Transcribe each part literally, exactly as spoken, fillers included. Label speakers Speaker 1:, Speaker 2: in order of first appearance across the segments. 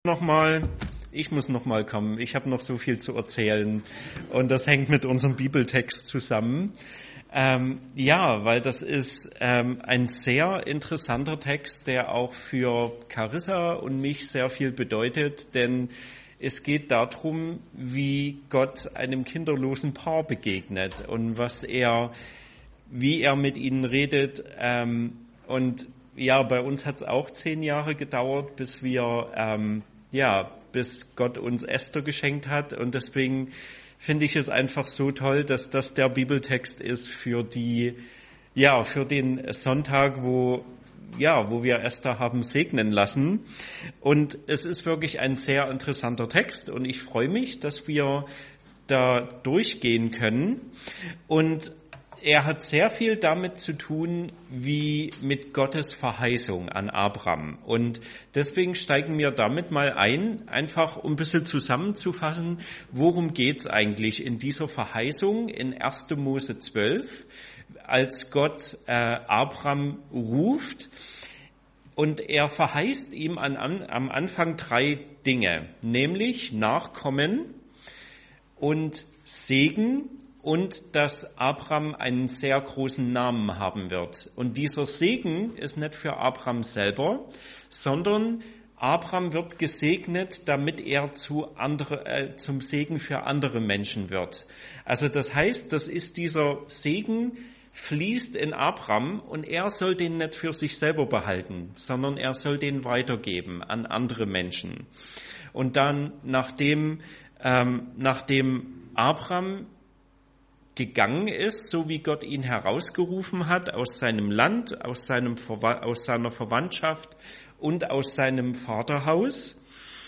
Speaker 1: Nochmal, ich muss nochmal kommen. Ich habe noch so viel zu erzählen und das hängt mit unserem Bibeltext zusammen. Ähm, ja, weil das ist ähm, ein sehr interessanter Text, der auch für Carissa und mich sehr viel bedeutet, denn es geht darum, wie Gott einem kinderlosen Paar begegnet und was er, wie er mit ihnen redet. Ähm, und ja, bei uns hat es auch zehn Jahre gedauert, bis wir ähm, ja, bis Gott uns Esther geschenkt hat. Und deswegen finde ich es einfach so toll, dass das der Bibeltext ist für die, ja, für den Sonntag, wo, ja, wo wir Esther haben segnen lassen. Und es ist wirklich ein sehr interessanter Text. Und ich freue mich, dass wir da durchgehen können. Und er hat sehr viel damit zu tun, wie mit Gottes Verheißung an Abraham. Und deswegen steigen wir damit mal ein, einfach um ein bisschen zusammenzufassen, worum geht's eigentlich in dieser Verheißung in erster Mose zwölf, als Gott äh, Abraham ruft. Und er verheißt ihm an, an, am Anfang drei Dinge, nämlich Nachkommen und Segen, und dass Abraham einen sehr großen Namen haben wird. Und dieser Segen ist nicht für Abraham selber, sondern Abraham wird gesegnet, damit er zu andere, äh, zum Segen für andere Menschen wird. Also das heißt, das ist dieser Segen fließt in Abraham und er soll den nicht für sich selber behalten, sondern er soll den weitergeben an andere Menschen. Und dann, nachdem, ähm, nachdem Abraham gegangen ist, so wie Gott ihn herausgerufen hat aus seinem Land, aus seinem aus seiner Verwandtschaft und aus seinem Vaterhaus.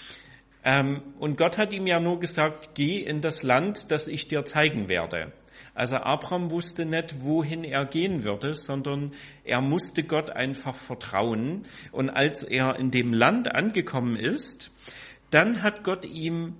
Speaker 1: Und Gott hat ihm ja nur gesagt, geh in das Land, das ich dir zeigen werde. Also Abraham wusste nicht, wohin er gehen würde, sondern er musste Gott einfach vertrauen. Und als er in dem Land angekommen ist, dann hat Gott ihm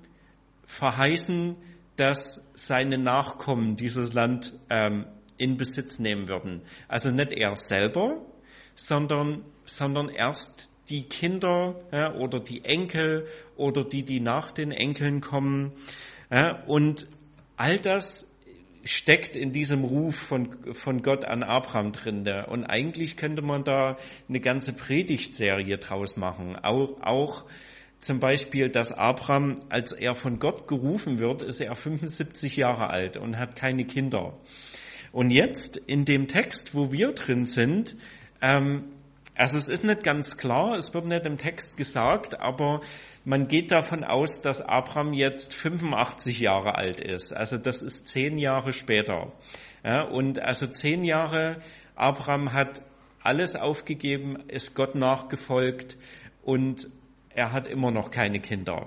Speaker 1: verheißen, dass seine Nachkommen dieses Land ähm, in Besitz nehmen würden. Also nicht er selber, sondern, sondern erst die Kinder ja, oder die Enkel oder die, die nach den Enkeln kommen. Ja, und all das steckt in diesem Ruf von, von Gott an Abraham drin. Und eigentlich könnte man da eine ganze Predigtserie draus machen. Auch, auch zum Beispiel, dass Abraham, als er von Gott gerufen wird, ist er fünfundsiebzig Jahre alt und hat keine Kinder. Und jetzt in dem Text, wo wir drin sind, ähm, also es ist nicht ganz klar, es wird nicht im Text gesagt, aber man geht davon aus, dass Abraham jetzt fünfundachtzig Jahre alt ist. Also das ist zehn Jahre später. Ja, und also zehn Jahre, Abraham hat alles aufgegeben, ist Gott nachgefolgt und er hat immer noch keine Kinder.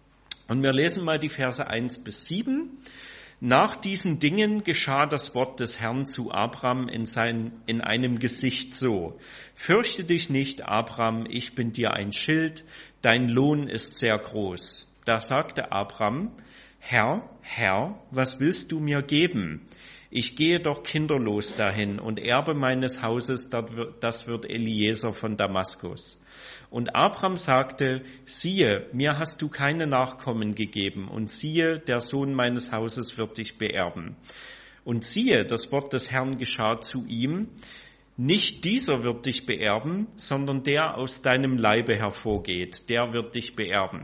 Speaker 1: Und wir lesen mal die Verse eins bis sieben. Nach diesen Dingen geschah das Wort des Herrn zu Abraham in, sein, in einem Gesicht so. Fürchte dich nicht, Abraham, ich bin dir ein Schild, dein Lohn ist sehr groß. Da sagte Abraham, Herr, Herr, was willst du mir geben? Ich gehe doch kinderlos dahin und Erbe meines Hauses, das wird Eliezer von Damaskus. Und Abraham sagte, siehe, mir hast du keine Nachkommen gegeben, und siehe, der Sohn meines Hauses wird dich beerben. Und siehe, das Wort des Herrn geschah zu ihm, nicht dieser wird dich beerben, sondern der aus deinem Leibe hervorgeht, der wird dich beerben.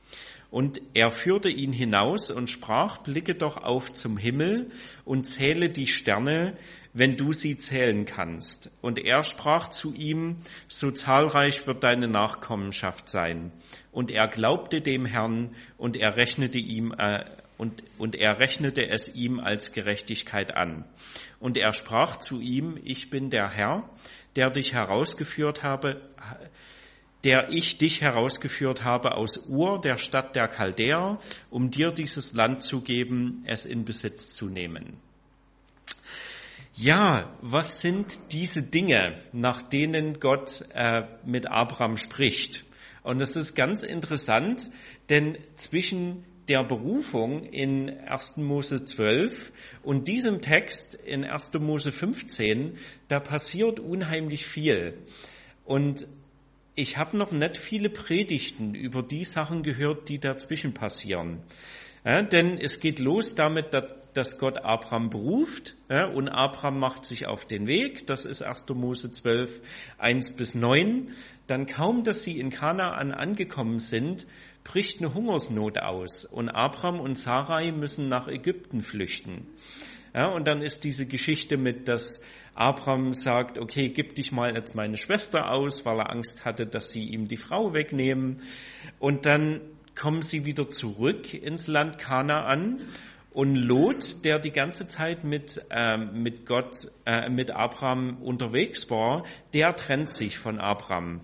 Speaker 1: Und er führte ihn hinaus und sprach, blicke doch auf zum Himmel und zähle die Sterne, wenn du sie zählen kannst. Und er sprach zu ihm, so zahlreich wird deine Nachkommenschaft sein. Und er glaubte dem Herrn und er rechnete ihm äh, und, und er rechnete es ihm als Gerechtigkeit an. Und er sprach zu ihm, ich bin der Herr, der dich herausgeführt habe, der ich dich herausgeführt habe aus Ur, der Stadt der Chaldäer, um dir dieses Land zu geben, es in Besitz zu nehmen. Ja, was sind diese Dinge, nach denen Gott äh, mit Abraham spricht? Und das ist ganz interessant, denn zwischen der Berufung in erster Mose zwölf und diesem Text in erster Mose fünfzehn, da passiert unheimlich viel. Und ich habe noch nicht viele Predigten über die Sachen gehört, die dazwischen passieren. Ja, denn es geht los damit, dass Gott Abraham beruft, ja, und Abraham macht sich auf den Weg. Das ist erster Mose zwölf, eins bis neun. Dann kaum, dass sie in Kanaan angekommen sind, bricht eine Hungersnot aus und Abraham und Sarai müssen nach Ägypten flüchten. Ja, und dann ist diese Geschichte mit, dass Abraham sagt, okay, gib dich mal jetzt meine Schwester aus, weil er Angst hatte, dass sie ihm die Frau wegnehmen. Und dann kommen sie wieder zurück ins Land Kanaan und Lot, der die ganze Zeit mit, ähm, mit Gott, äh, mit Abraham unterwegs war, der trennt sich von Abraham.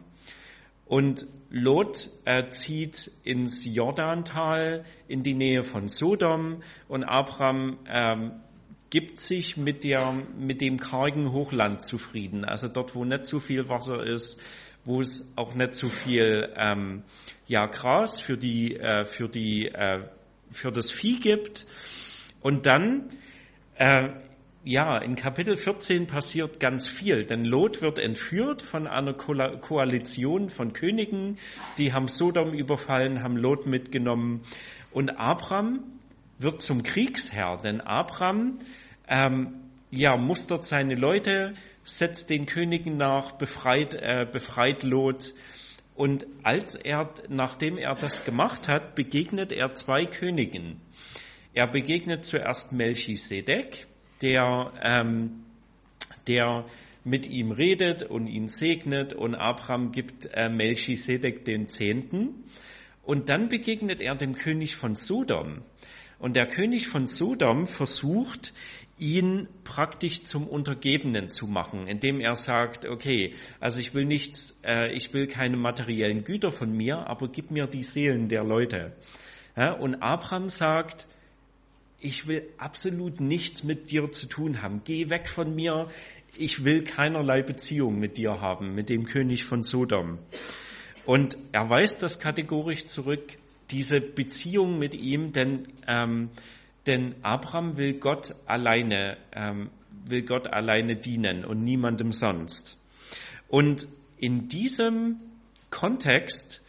Speaker 1: Und Lot äh, zieht ins Jordantal in die Nähe von Sodom und Abraham ähm, gibt sich mit, der, mit dem kargen Hochland zufrieden, also dort, wo nicht so viel Wasser ist, wo es auch nicht so viel ähm, ja, Gras für die äh, für die äh, für das Vieh gibt. Und dann äh, ja, in Kapitel vierzehn passiert ganz viel, denn Lot wird entführt von einer Ko- Koalition von Königen, die haben Sodom überfallen, haben Lot mitgenommen und Abraham wird zum Kriegsherr, denn Abraham ähm, ja, mustert seine Leute, setzt den Königen nach, befreit, äh, befreit Lot. Und als er, nachdem er das gemacht hat, begegnet er zwei Königen. Er begegnet zuerst Melchisedek, der, ähm, der mit ihm redet und ihn segnet und Abraham gibt äh, Melchisedek den Zehnten. Und dann begegnet er dem König von Sodom. Und der König von Sodom versucht, ihn praktisch zum Untergebenen zu machen, indem er sagt, okay, also ich will nichts, äh, ich will keine materiellen Güter von mir, aber gib mir die Seelen der Leute. Ja, und Abraham sagt, ich will absolut nichts mit dir zu tun haben, geh weg von mir, ich will keinerlei Beziehung mit dir haben, mit dem König von Sodom. Und er weist das kategorisch zurück, diese Beziehung mit ihm, denn ähm, Denn Abraham will Gott alleine, ähm, will Gott alleine dienen und niemandem sonst. Und in diesem Kontext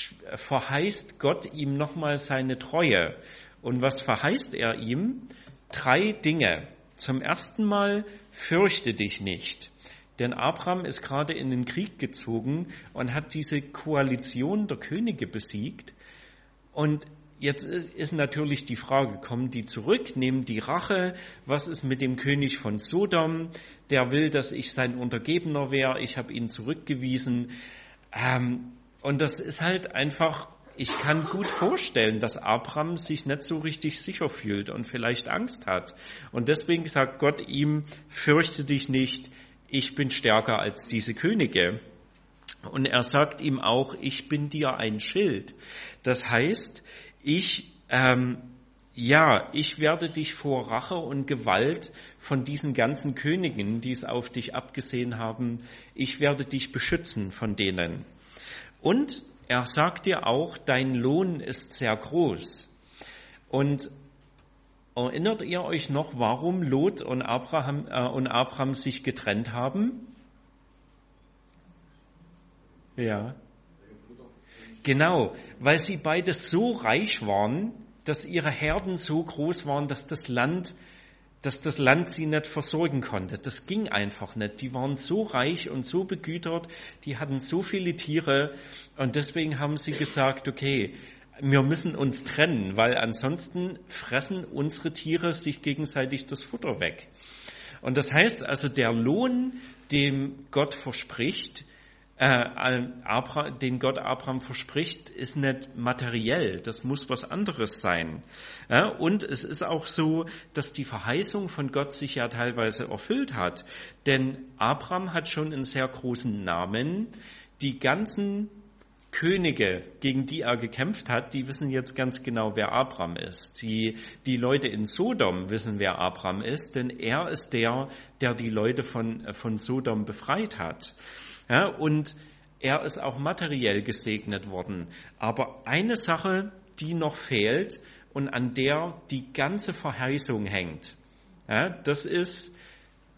Speaker 1: verheißt Gott ihm nochmal seine Treue. Und was verheißt er ihm? Drei Dinge. Zum ersten Mal, fürchte dich nicht. Denn Abraham ist gerade in den Krieg gezogen und hat diese Koalition der Könige besiegt. Und jetzt ist natürlich die Frage, kommen die zurück, nehmen die Rache? Was ist mit dem König von Sodom? Der will, dass ich sein Untergebener wäre. Ich habe ihn zurückgewiesen. Ähm, und das ist halt einfach, ich kann gut vorstellen, dass Abraham sich nicht so richtig sicher fühlt und vielleicht Angst hat. Und deswegen sagt Gott ihm, fürchte dich nicht, ich bin stärker als diese Könige. Und er sagt ihm auch, ich bin dir ein Schild. Das heißt, ich, ähm, ja, ich werde dich vor Rache und Gewalt von diesen ganzen Königen, die es auf dich abgesehen haben, ich werde dich beschützen von denen. Und er sagt dir auch, dein Lohn ist sehr groß. Und erinnert ihr euch noch, warum Lot und Abraham, äh, und Abraham sich getrennt haben? Ja. Genau, weil sie beide so reich waren, dass ihre Herden so groß waren, dass das Land, dass das Land sie nicht versorgen konnte. Das ging einfach nicht. Die waren so reich und so begütert, die hatten so viele Tiere und deswegen haben sie gesagt, okay, wir müssen uns trennen, weil ansonsten fressen unsere Tiere sich gegenseitig das Futter weg. Und das heißt also, der Lohn, dem Gott verspricht, Äh, Abraham, den Gott Abraham verspricht, ist nicht materiell. Das muss was anderes sein. Ja, und es ist auch so, dass die Verheißung von Gott sich ja teilweise erfüllt hat. Denn Abraham hat schon einen sehr großen Namen. Die ganzen Könige, gegen die er gekämpft hat, die wissen jetzt ganz genau, wer Abraham ist. Die, die Leute in Sodom wissen, wer Abraham ist, denn er ist der, der die Leute von, von Sodom befreit hat. Ja, und er ist auch materiell gesegnet worden. Aber eine Sache, die noch fehlt und an der die ganze Verheißung hängt, ja, das ist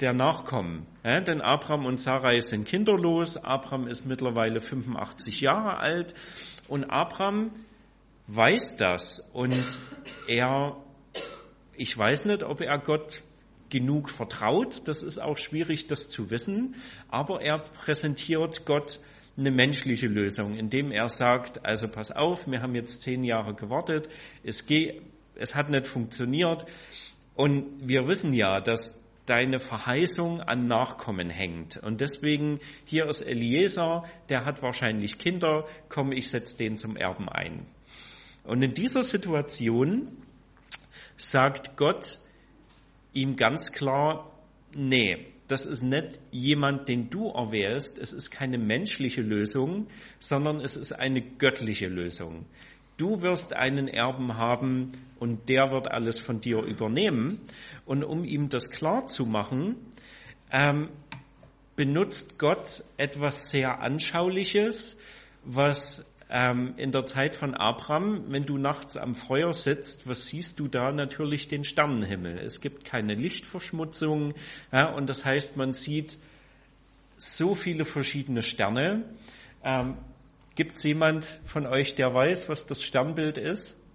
Speaker 1: der Nachkommen. Ja, denn Abraham und Sarai sind kinderlos. Abraham ist mittlerweile fünfundachtzig Jahre alt. Und Abraham weiß das. Und er, ich weiß nicht, ob er Gott genug vertraut. Das ist auch schwierig, das zu wissen. Aber er präsentiert Gott eine menschliche Lösung, indem er sagt, also pass auf, wir haben jetzt zehn Jahre gewartet, es geht, es hat nicht funktioniert. Und wir wissen ja, dass deine Verheißung an Nachkommen hängt. Und deswegen, hier ist Eliezer, der hat wahrscheinlich Kinder, komm, ich setze den zum Erben ein. Und in dieser Situation sagt Gott ihm ganz klar, nee, das ist nicht jemand, den du erwählst, es ist keine menschliche Lösung, sondern es ist eine göttliche Lösung. Du wirst einen Erben haben und der wird alles von dir übernehmen. Und um ihm das klar zu machen, ähm, benutzt Gott etwas sehr Anschauliches, was ähm, in der Zeit von Abraham, wenn du nachts am Feuer sitzt, was siehst du da? Natürlich den Sternenhimmel. Es gibt keine Lichtverschmutzung, ja, und das heißt, man sieht so viele verschiedene Sterne. Ähm, Gibt es jemand von euch, der weiß, was das Sternbild ist?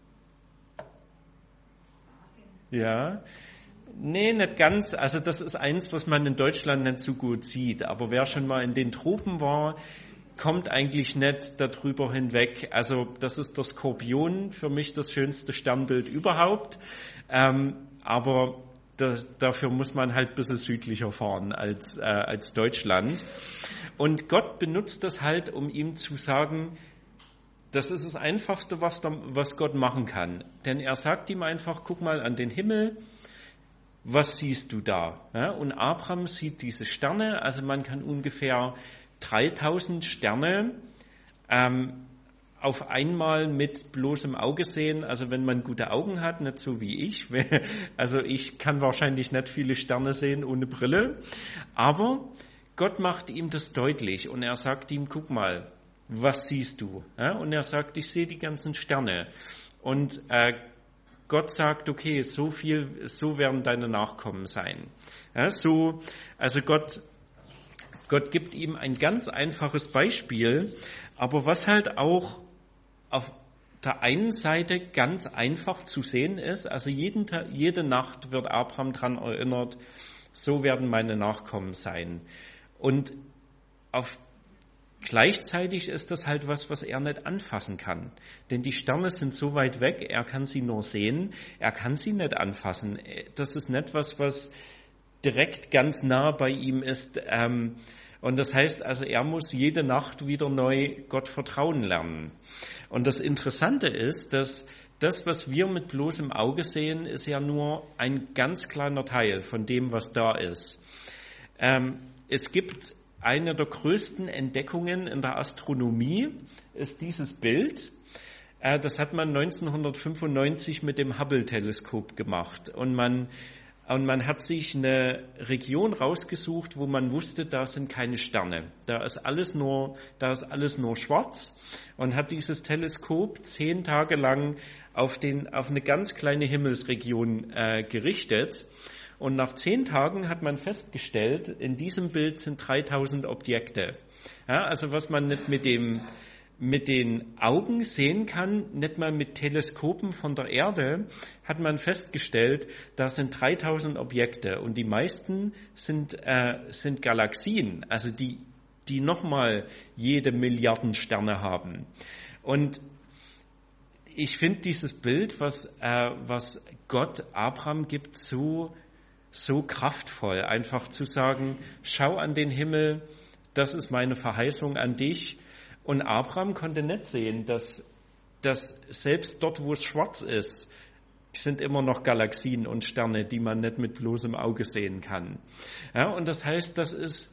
Speaker 1: Ja. Nee, nicht ganz. Also das ist eins, was man in Deutschland nicht so gut sieht. Aber wer schon mal in den Tropen war, kommt eigentlich nicht darüber hinweg. Also das ist der Skorpion, für mich das schönste Sternbild überhaupt. Ähm, aber da, dafür muss man halt ein bisschen südlicher fahren als, äh, als Deutschland. Und Gott benutzt das halt, um ihm zu sagen, das ist das Einfachste, was, da, was Gott machen kann. Denn er sagt ihm einfach, guck mal an den Himmel, was siehst du da? Ja, und Abraham sieht diese Sterne, also man kann ungefähr dreitausend Sterne ähm, auf einmal mit bloßem Auge sehen, also wenn man gute Augen hat, nicht so wie ich. Also ich kann wahrscheinlich nicht viele Sterne sehen ohne Brille, aber Gott macht ihm das deutlich und er sagt ihm, guck mal, was siehst du? Ja, und er sagt, ich sehe die ganzen Sterne. Und äh, Gott sagt, okay, so viel, so werden deine Nachkommen sein. Ja, so, also Gott, Gott gibt ihm ein ganz einfaches Beispiel, aber was halt auch auf der einen Seite ganz einfach zu sehen ist, also jeden Tag, jede Nacht wird Abraham daran erinnert, so werden meine Nachkommen sein. Und auf, gleichzeitig ist das halt was, was er nicht anfassen kann. Denn die Sterne sind so weit weg, er kann sie nur sehen, er kann sie nicht anfassen. Das ist nicht was, was direkt ganz nah bei ihm ist. Ähm, und das heißt also, er muss jede Nacht wieder neu Gott vertrauen lernen. Und das Interessante ist, dass das, was wir mit bloßem Auge sehen, ist ja nur ein ganz kleiner Teil von dem, was da ist. Ähm, Es gibt eine der größten Entdeckungen in der Astronomie, ist dieses Bild. Das hat man neunzehnhundertfünfundneunzig mit dem Hubble-Teleskop gemacht. Und man, und man hat sich eine Region rausgesucht, wo man wusste, da sind keine Sterne. Da ist alles nur, da ist alles nur schwarz. Und hat dieses Teleskop zehn Tage lang auf den, auf eine ganz kleine Himmelsregion äh, gerichtet. Und nach zehn Tagen hat man festgestellt, in diesem Bild sind dreitausend Objekte. Ja, also was man nicht mit dem, mit den Augen sehen kann, nicht mal mit Teleskopen von der Erde, hat man festgestellt, da sind dreitausend Objekte. Und die meisten sind, äh, sind Galaxien, also die, die nochmal jede Milliarden Sterne haben. Und ich finde dieses Bild, was, äh, was Gott Abraham gibt, so so kraftvoll, einfach zu sagen, schau an den Himmel, das ist meine Verheißung an dich. Und Abraham konnte nicht sehen, dass, dass selbst dort, wo es schwarz ist, sind immer noch Galaxien und Sterne, die man nicht mit bloßem Auge sehen kann. Ja, und das heißt, das ist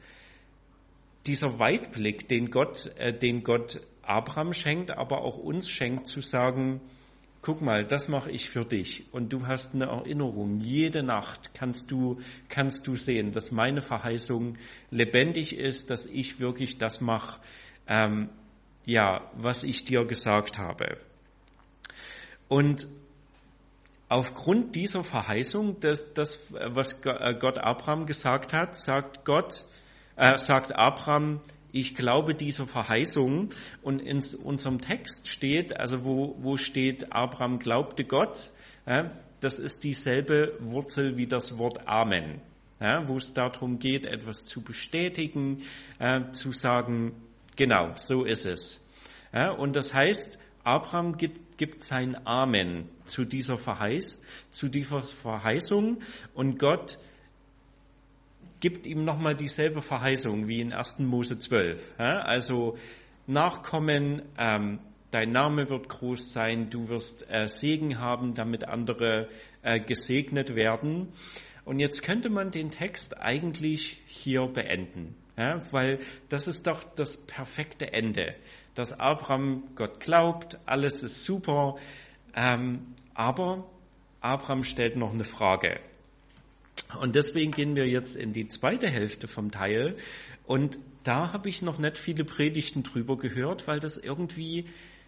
Speaker 1: dieser Weitblick, den Gott, äh, den Gott Abraham schenkt, aber auch uns schenkt, zu sagen, guck mal, das mache ich für dich und du hast eine Erinnerung. Jede Nacht kannst du, kannst du sehen, dass meine Verheißung lebendig ist, dass ich wirklich das mache, ähm, ja, was ich dir gesagt habe. Und aufgrund dieser Verheißung, dass das, was Gott Abraham gesagt hat, sagt Gott, äh, sagt Abraham, ich glaube dieser Verheißung. Und in unserem Text steht, also wo, wo steht, Abraham glaubte Gott, ja, das ist dieselbe Wurzel wie das Wort Amen, ja, wo es darum geht, etwas zu bestätigen, äh, zu sagen, genau, so ist es. Ja, und das heißt, Abraham gibt, gibt sein Amen zu dieser Verheiß, zu dieser Verheißung, und Gott gibt ihm nochmal dieselbe Verheißung wie in ersten Mose zwölf. Ja, also Nachkommen, ähm, dein Name wird groß sein, du wirst äh, Segen haben, damit andere äh, gesegnet werden. Und jetzt könnte man den Text eigentlich hier beenden, ja, weil das ist doch das perfekte Ende, dass Abraham Gott glaubt, alles ist super, ähm, aber Abraham stellt noch eine Frage. Und deswegen gehen wir jetzt in die zweite Hälfte vom Teil, und da habe ich noch nicht viele Predigten drüber gehört, weil das irgendwie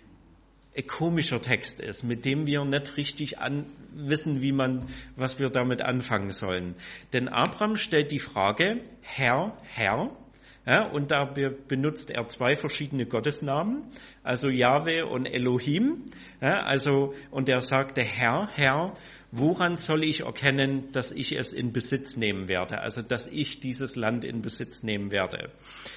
Speaker 1: ein komischer Text ist, mit dem wir nicht richtig an, wissen, wie man, was wir damit anfangen sollen. Denn Abraham stellt die Frage, Herr, Herr, ja, und da benutzt er zwei verschiedene Gottesnamen, also Jahwe und Elohim, ja, also, und er sagte, Herr, Herr, woran soll ich erkennen, dass ich es in Besitz nehmen werde, also dass ich dieses Land in Besitz nehmen werde?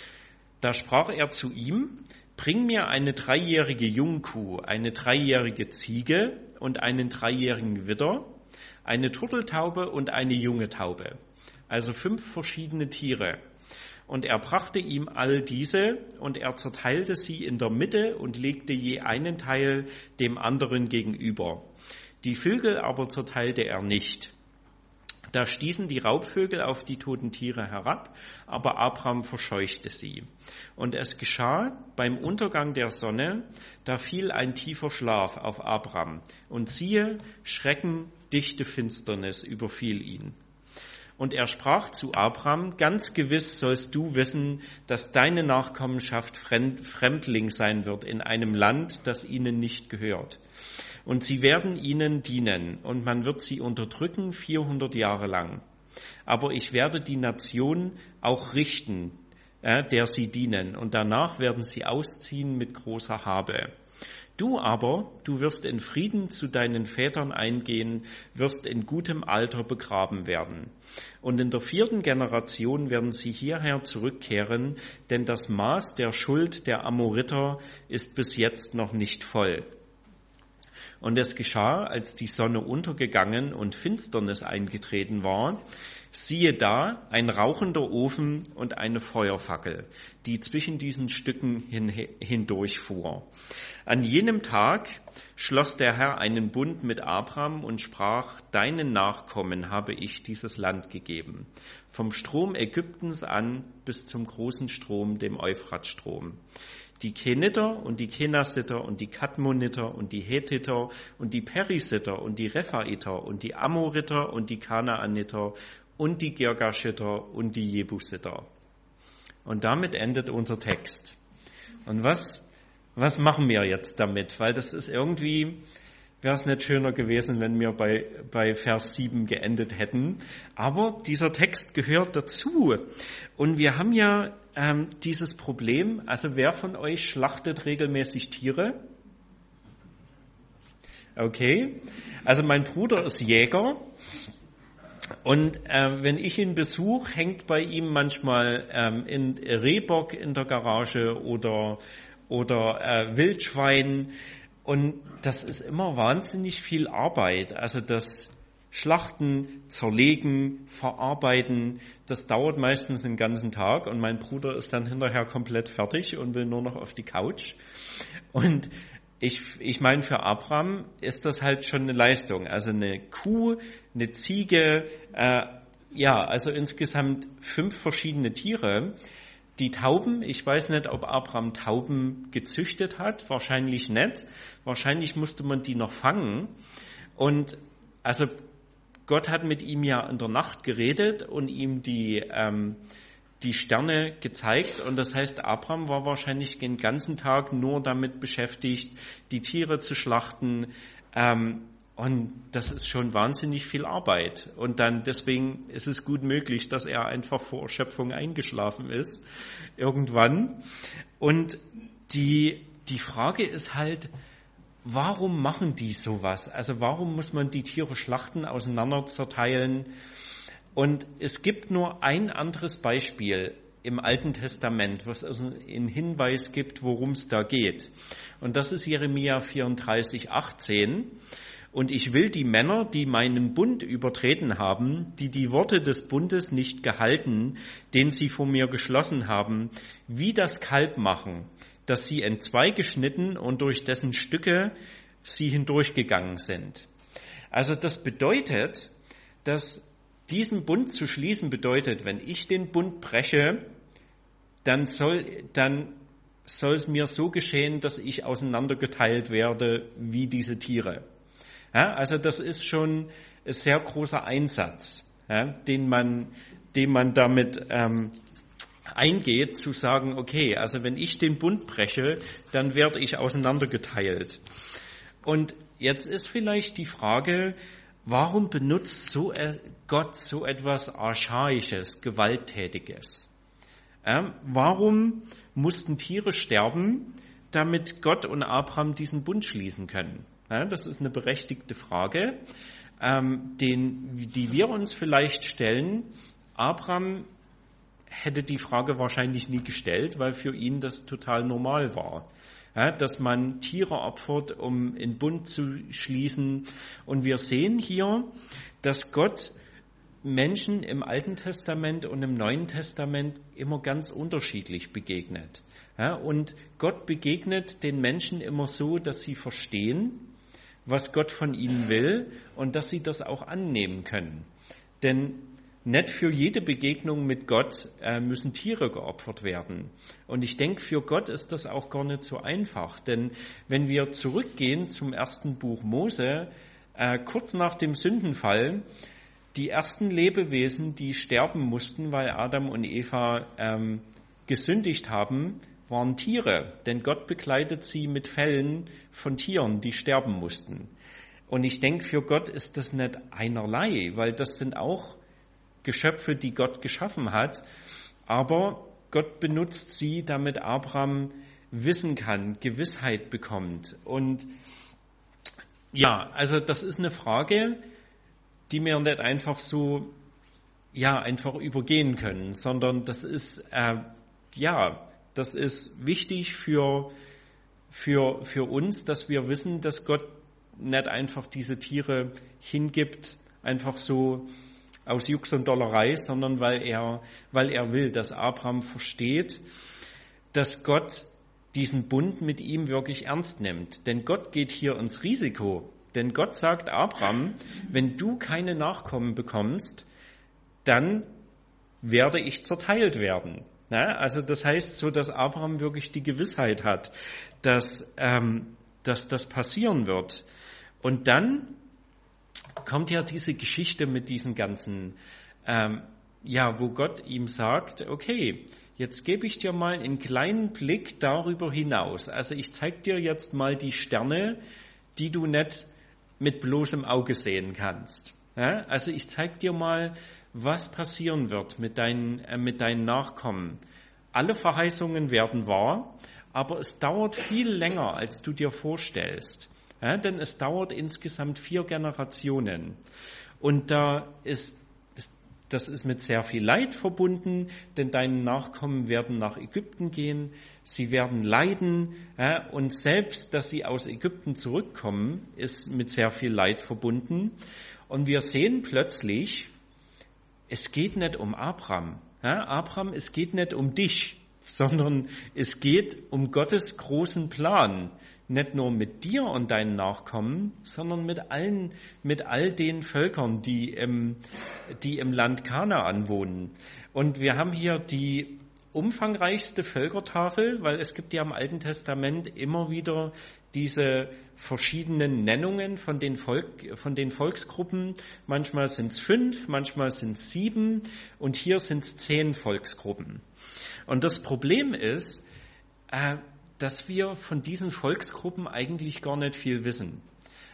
Speaker 1: Da sprach er zu ihm, bring mir eine dreijährige Jungkuh, eine dreijährige Ziege und einen dreijährigen Widder, eine Turteltaube und eine junge Taube, also fünf verschiedene Tiere. Und er brachte ihm all diese, und er zerteilte sie in der Mitte und legte je einen Teil dem anderen gegenüber. Die Vögel aber zerteilte er nicht. Da stießen die Raubvögel auf die toten Tiere herab, aber Abraham verscheuchte sie. Und es geschah beim Untergang der Sonne, da fiel ein tiefer Schlaf auf Abraham. Und siehe, Schrecken, dichte Finsternis überfiel ihn. Und er sprach zu Abraham, ganz gewiss sollst du wissen, dass deine Nachkommenschaft Fremdling sein wird in einem Land, das ihnen nicht gehört. Und sie werden ihnen dienen, und man wird sie unterdrücken vierhundert Jahre lang. Aber ich werde die Nation auch richten, äh, der sie dienen, und danach werden sie ausziehen mit großer Habe. Du aber, du wirst in Frieden zu deinen Vätern eingehen, wirst in gutem Alter begraben werden. Und in der vierten Generation werden sie hierher zurückkehren, denn das Maß der Schuld der Amoriter ist bis jetzt noch nicht voll. Und es geschah, als die Sonne untergegangen und Finsternis eingetreten war, siehe da, ein rauchender Ofen und eine Feuerfackel, die zwischen diesen Stücken hin, hindurchfuhr. An jenem Tag schloss der Herr einen Bund mit Abraham und sprach, deinen Nachkommen habe ich dieses Land gegeben, vom Strom Ägyptens an bis zum großen Strom, dem Euphratstrom. Die Keniter und die Kenasiter und die Kadmoniter und die Hethiter und die Perisiter und die Rephaiter und die Amoriter und die Kanaaniter und die Girgashiter und die Jebusiter. Und damit endet unser Text. Und was, was machen wir jetzt damit? Weil das ist irgendwie, wäre es nicht schöner gewesen, wenn wir bei, bei Vers sieben geendet hätten. Aber dieser Text gehört dazu. Und wir haben ja ähm, dieses Problem, also wer von euch schlachtet regelmäßig Tiere? Okay, also mein Bruder ist Jäger. Und äh, wenn ich ihn besuche, hängt bei ihm manchmal ähm, ein Rehbock in der Garage oder, oder äh, Wildschwein. Und das ist immer wahnsinnig viel Arbeit. Also das Schlachten, Zerlegen, Verarbeiten, das dauert meistens den ganzen Tag. Und mein Bruder ist dann hinterher komplett fertig und will nur noch auf die Couch. Und Ich, ich meine, für Abraham ist das halt schon eine Leistung. Also eine Kuh, eine Ziege, äh, ja, also insgesamt fünf verschiedene Tiere. Die Tauben, ich weiß nicht, ob Abraham Tauben gezüchtet hat, wahrscheinlich nicht. Wahrscheinlich musste man die noch fangen. Und also Gott hat mit ihm ja in der Nacht geredet und ihm die ähm, die Sterne gezeigt, und das heißt, Abraham war wahrscheinlich den ganzen Tag nur damit beschäftigt, die Tiere zu schlachten, ähm, Und das ist schon wahnsinnig viel Arbeit. Und dann deswegen ist es gut möglich, dass er einfach vor Schöpfung eingeschlafen ist, irgendwann. Und die, die Frage ist halt, warum machen die sowas? Also warum muss man die Tiere schlachten, auseinander zerteilen? Und es gibt nur ein anderes Beispiel im Alten Testament, was also einen Hinweis gibt, worum es da geht. Und das ist Jeremia vierunddreißig, achtzehn. Und ich will die Männer, die meinen Bund übertreten haben, die die Worte des Bundes nicht gehalten, den sie vor mir geschlossen haben, wie das Kalb machen, das sie entzwei geschnitten und durch dessen Stücke sie hindurchgegangen sind. Also das bedeutet, dass diesen Bund zu schließen bedeutet, wenn ich den Bund breche, dann soll, dann soll es mir so geschehen, dass ich auseinandergeteilt werde wie diese Tiere. Ja, also das ist schon ein sehr großer Einsatz, ja, den man, den man damit ähm, eingeht, zu sagen, okay, also wenn ich den Bund breche, dann werde ich auseinandergeteilt. Und jetzt ist vielleicht die Frage, warum benutzt so Gott so etwas Archaisches, Gewalttätiges? Ja, warum mussten Tiere sterben, damit Gott und Abraham diesen Bund schließen können? Ja, das ist eine berechtigte Frage, ähm, den, die wir uns vielleicht stellen. Abraham hätte die Frage wahrscheinlich nie gestellt, weil für ihn das total normal war. Ja, dass man Tiere opfert, um einen Bund zu schließen. Und wir sehen hier, dass Gott Menschen im Alten Testament und im Neuen Testament immer ganz unterschiedlich begegnet. Ja, und Gott begegnet den Menschen immer so, dass sie verstehen, was Gott von ihnen will und dass sie das auch annehmen können. Denn nicht für jede Begegnung mit Gott äh, müssen Tiere geopfert werden. Und ich denke, für Gott ist das auch gar nicht so einfach. Denn wenn wir zurückgehen zum ersten Buch Mose, äh, kurz nach dem Sündenfall, die ersten Lebewesen, die sterben mussten, weil Adam und Eva ähm, gesündigt haben, waren Tiere. Denn Gott begleitet sie mit Fällen von Tieren, die sterben mussten. Und ich denke, für Gott ist das nicht einerlei, weil das sind auch Geschöpfe, die Gott geschaffen hat, aber Gott benutzt sie, damit Abraham wissen kann, Gewissheit bekommt. Und ja, also das ist eine Frage, die wir nicht einfach so, ja, einfach übergehen können, sondern das ist, äh, ja, das ist wichtig für, für, für uns, dass wir wissen, dass Gott nicht einfach diese Tiere hingibt, einfach so aus Jux und Dollerei, sondern weil er, weil er will, dass Abraham versteht, dass Gott diesen Bund mit ihm wirklich ernst nimmt. Denn Gott geht hier ins Risiko. Denn Gott sagt Abraham, wenn du keine Nachkommen bekommst, dann werde ich zerteilt werden. Ja, also das heißt so, dass Abraham wirklich die Gewissheit hat, dass, ähm, dass das passieren wird. Und dann kommt ja diese Geschichte mit diesen ganzen, ähm, ja, wo Gott ihm sagt, okay, jetzt gebe ich dir mal einen kleinen Blick darüber hinaus. Also ich zeige dir jetzt mal die Sterne, die du nicht mit bloßem Auge sehen kannst. Ja, also ich zeige dir mal, was passieren wird mit deinen, äh, mit deinen Nachkommen. Alle Verheißungen werden wahr, aber es dauert viel länger, als du dir vorstellst. Ja, denn es dauert insgesamt vier Generationen. Und da ist, das ist mit sehr viel Leid verbunden, denn deine Nachkommen werden nach Ägypten gehen, sie werden leiden, ja, und selbst, dass sie aus Ägypten zurückkommen, ist mit sehr viel Leid verbunden. Und wir sehen plötzlich, es geht nicht um Abraham. Ja, Abraham, es geht nicht um dich, sondern es geht um Gottes großen Plan. Nicht nur mit dir und deinen Nachkommen, sondern mit allen, mit all den Völkern, die im, die im Land Kanaan wohnen. Und wir haben hier die umfangreichste Völkertafel, weil es gibt ja im Alten Testament immer wieder diese verschiedenen Nennungen von den, Volk, von den Volksgruppen. Manchmal sind es fünf, manchmal sind es sieben und hier sind es zehn Volksgruppen. Und das Problem ist, äh, dass wir von diesen Volksgruppen eigentlich gar nicht viel wissen.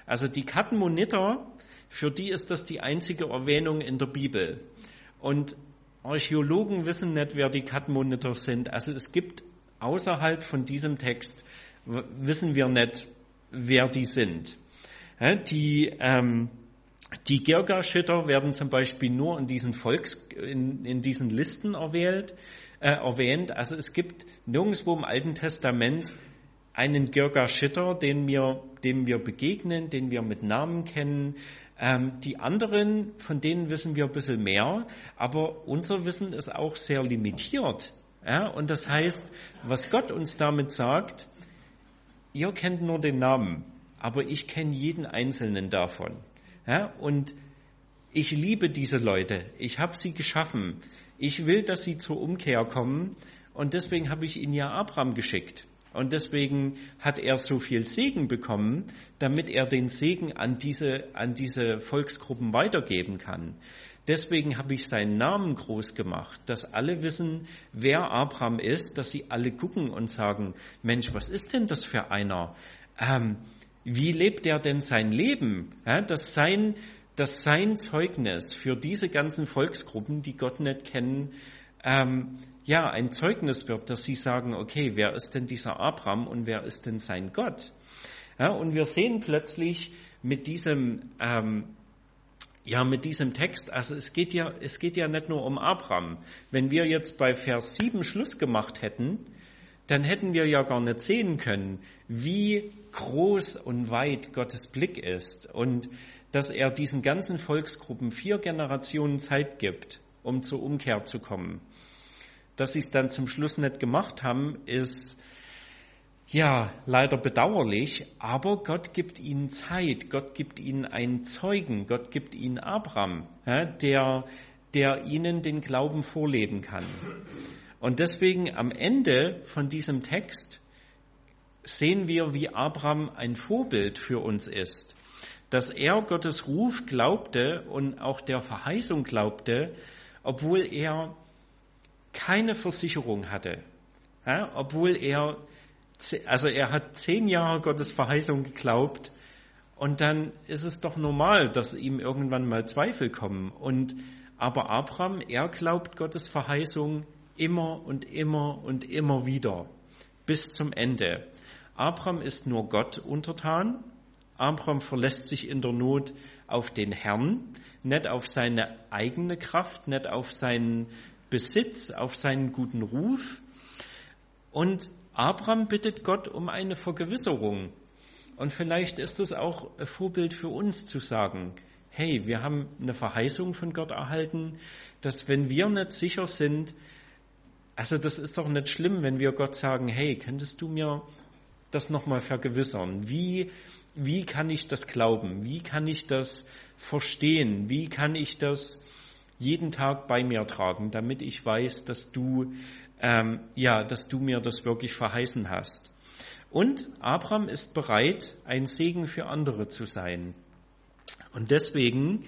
Speaker 1: Also die Kadmoniter, für die ist das die einzige Erwähnung in der Bibel. Und Archäologen wissen nicht, wer die Kadmoniter sind. Also es gibt außerhalb von diesem Text, wissen wir nicht, wer die sind. Ja, die, ähm, die Girgashiter werden zum Beispiel nur in diesen Volks, in, in diesen Listen erwählt, äh, erwähnt. Also es gibt nirgendwo im Alten Testament einen Girgashiter, den wir, dem wir begegnen, den wir mit Namen kennen. Ähm, die anderen, von denen wissen wir ein bisschen mehr, aber unser Wissen ist auch sehr limitiert. Ja? Und das heißt, was Gott uns damit sagt, ihr kennt nur den Namen, aber ich kenne jeden einzelnen davon. Ja? Und ich liebe diese Leute, ich habe sie geschaffen, ich will, dass sie zur Umkehr kommen und deswegen habe ich ihnen ja Abraham geschickt. Und deswegen hat er so viel Segen bekommen, damit er den Segen an diese, an diese Volksgruppen weitergeben kann. Deswegen habe ich seinen Namen groß gemacht, dass alle wissen, wer Abraham ist, dass sie alle gucken und sagen, Mensch, was ist denn das für einer? Ähm, wie lebt er denn sein Leben? Ja, dass sein, dass sein Zeugnis für diese ganzen Volksgruppen, die Gott nicht kennen, ähm, ja, ein Zeugnis wird, dass sie sagen, okay, wer ist denn dieser Abraham und wer ist denn sein Gott? Ja, und wir sehen plötzlich mit diesem, ähm, ja, mit diesem Text, also es geht ja, es geht ja nicht nur um Abraham. Wenn wir jetzt bei Vers sieben Schluss gemacht hätten, dann hätten wir ja gar nicht sehen können, wie groß und weit Gottes Blick ist und dass er diesen ganzen Volksgruppen vier Generationen Zeit gibt, um zur Umkehr zu kommen. Dass sie es dann zum Schluss nicht gemacht haben, ist ja leider bedauerlich, aber Gott gibt ihnen Zeit, Gott gibt ihnen einen Zeugen, Gott gibt ihnen Abraham, ja, der, der ihnen den Glauben vorleben kann. Und deswegen am Ende von diesem Text sehen wir, wie Abraham ein Vorbild für uns ist, dass er Gottes Ruf glaubte und auch der Verheißung glaubte, obwohl er keine Versicherung hatte, ja, obwohl er, also er hat zehn Jahre Gottes Verheißung geglaubt und dann ist es doch normal, dass ihm irgendwann mal Zweifel kommen. Und aber Abraham, er glaubt Gottes Verheißung immer und immer und immer wieder bis zum Ende. Abraham ist nur Gott untertan. Abraham verlässt sich in der Not auf den Herrn, nicht auf seine eigene Kraft, nicht auf seinen Besitz, auf seinen guten Ruf. Und Abraham bittet Gott um eine Vergewisserung. Und vielleicht ist es auch ein Vorbild für uns zu sagen, hey, wir haben eine Verheißung von Gott erhalten, dass wenn wir nicht sicher sind, also das ist doch nicht schlimm, wenn wir Gott sagen, hey, könntest du mir das nochmal vergewissern? Wie, wie kann ich das glauben? Wie kann ich das verstehen? Wie kann ich das jeden Tag bei mir tragen, damit ich weiß, dass du, ähm, ja, dass du mir das wirklich verheißen hast. Und Abraham ist bereit, ein Segen für andere zu sein. Und deswegen,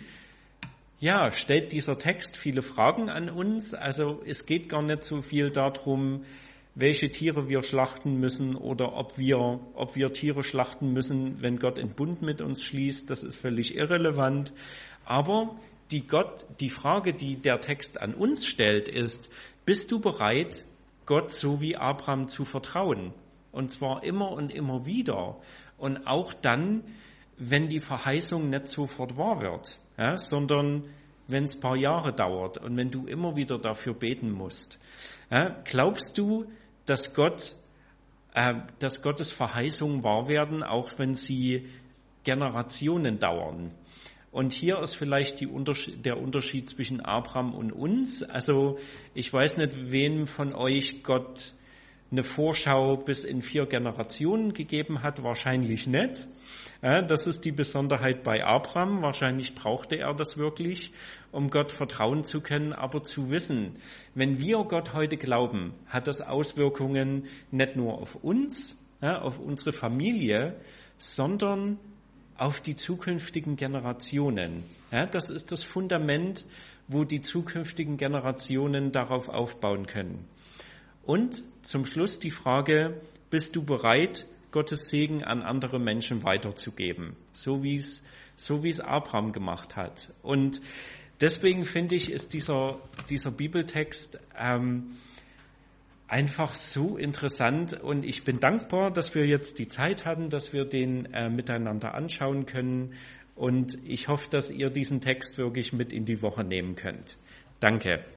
Speaker 1: ja, stellt dieser Text viele Fragen an uns. Also es geht gar nicht so viel darum, welche Tiere wir schlachten müssen oder ob wir, ob wir Tiere schlachten müssen, wenn Gott einen Bund mit uns schließt. Das ist völlig irrelevant. Aber Die, Gott, die Frage, die der Text an uns stellt, ist, bist du bereit, Gott so wie Abraham zu vertrauen? Und zwar immer und immer wieder. Und auch dann, wenn die Verheißung nicht sofort wahr wird, ja, sondern wenn es ein paar Jahre dauert und wenn du immer wieder dafür beten musst. Ja, glaubst du, dass Gott, äh, dass Gottes Verheißungen wahr werden, auch wenn sie Generationen dauern? Und hier ist vielleicht die Unterschied, der Unterschied zwischen Abraham und uns. Also ich weiß nicht, wem von euch Gott eine Vorschau bis in vier Generationen gegeben hat, wahrscheinlich nicht. Ja, das ist die Besonderheit bei Abraham. Wahrscheinlich brauchte er das wirklich, um Gott vertrauen zu können, aber zu wissen, wenn wir Gott heute glauben, hat das Auswirkungen nicht nur auf uns, ja, auf unsere Familie, sondern auf die zukünftigen Generationen. Ja, das ist das Fundament, wo die zukünftigen Generationen darauf aufbauen können. Und zum Schluss die Frage, bist du bereit, Gottes Segen an andere Menschen weiterzugeben, so wie es so wie es Abraham gemacht hat. Und deswegen finde ich, ist dieser dieser Bibeltext ähm, einfach so interessant, und ich bin dankbar, dass wir jetzt die Zeit hatten, dass wir den äh, miteinander anschauen können, und ich hoffe, dass ihr diesen Text wirklich mit in die Woche nehmen könnt. Danke.